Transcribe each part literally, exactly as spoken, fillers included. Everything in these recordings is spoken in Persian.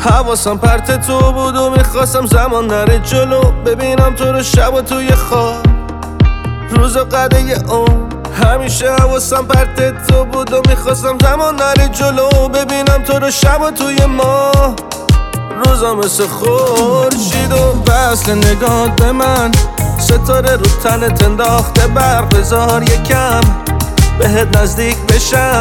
حواسم پرت تو بود و میخواستم زمان نره جلو، ببینم تو رو شب و توی خواب روز و قده اون. همیشه حواسم پرت تو بود و میخواستم زمان نره جلو، ببینم تو رو شب و توی ماه روزا مثل خورشید و وصل نگاه به من. ستاره رو تنت انداخته برق، بذار یکم بهت نزدیک بشم.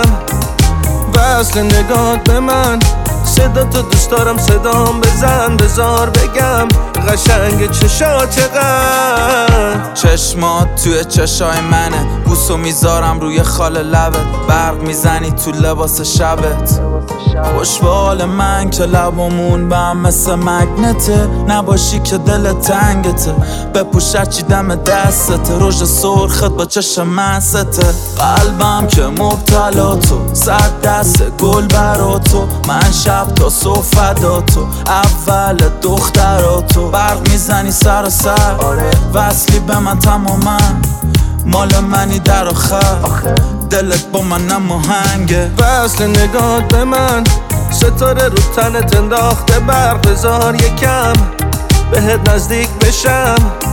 وصل نگاه به من، صدا تو دوست دارم صدام بزن، بذار بگم قشنگ چشات چقدر. چشمات توی چشای منه، بوسو میذارم روی خال لبت، برق میزنی تو لباس شبت. خوش به حال من که لبامون به هم مثل مگنته، نباشی که دل تنگته، بپوش هرچی دم دستته، رژ سرخت با چشم مسته. قلبم که مبتلا تو، صد دست گل برا تو، من شب تا صبح فدا تو، اول دخترا تو. برق میزنی سر و سر، وصلی به من تماما، مال منی در آخر، دلت با من نماهنگه. وصل نگاه به من، ستاره رو تنت انداخته برق، بذار یکم بهت نزدیک بشم.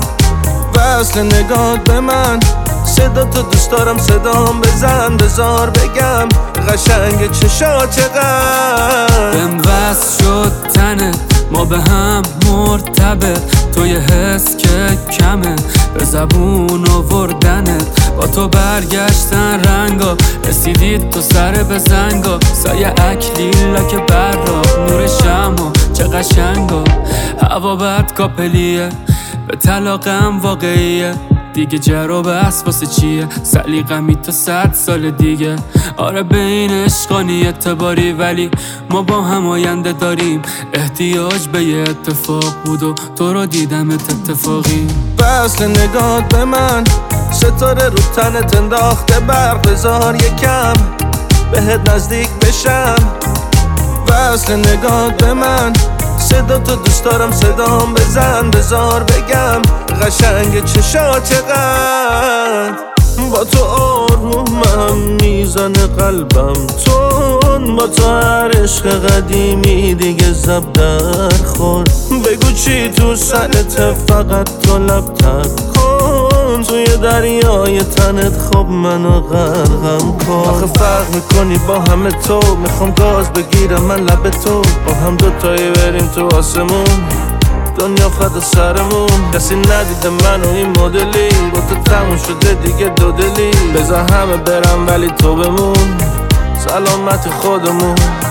وصل نگاه به من، صدا تو دوست دارم صدام بزن، بذار بگم قشنگ چشات چقدر. بهم وصل شد تنت، ما به هم مرتبط، تو یه حس که کمه به زبون آوردنت. با تو برگشتن رنگا، رسیدید تو سر بزنگا، سایه اکلیلا که برا نور شما چه قشنگا. هوا بد کاپلیه، به طلاقم واقعیه، دیگه جر و بحث واسه چیه، سلیقمی تا صد سال دیگه. آره به این عشقانی اعتباری، ولی ما با هم آینده داریم، احتیاج به یه اتفاق بود و تو رو دیدمت اتفاقی. وصل نگاه به من، ستاره رو تنت انداخته برق، بذار یکم بهت نزدیک بشم. وصل نگاه به من، صدا تو دوست دارم صدام بزن، بذار بگم قشنگ چشات چقدر. با تو آرومم میزنه قلبم تون، با تو هر عشق قدیمی دیگه زب در خور. بگو چی تو سرت، فقط تو لب تب کن، توی دریای تنت خب منو غرقم کن. آخه فرق میکنی با همه تو، میخوام گاز بگیرم من لب تو، با هم دوتایی بریم تو آسمون، دنیا فدا سرمون. کسی ندیده منو این مدلی، با تو تموم شده دیگه دو دلی، بذار همه برم ولی تو بمون، سلامت خودمون.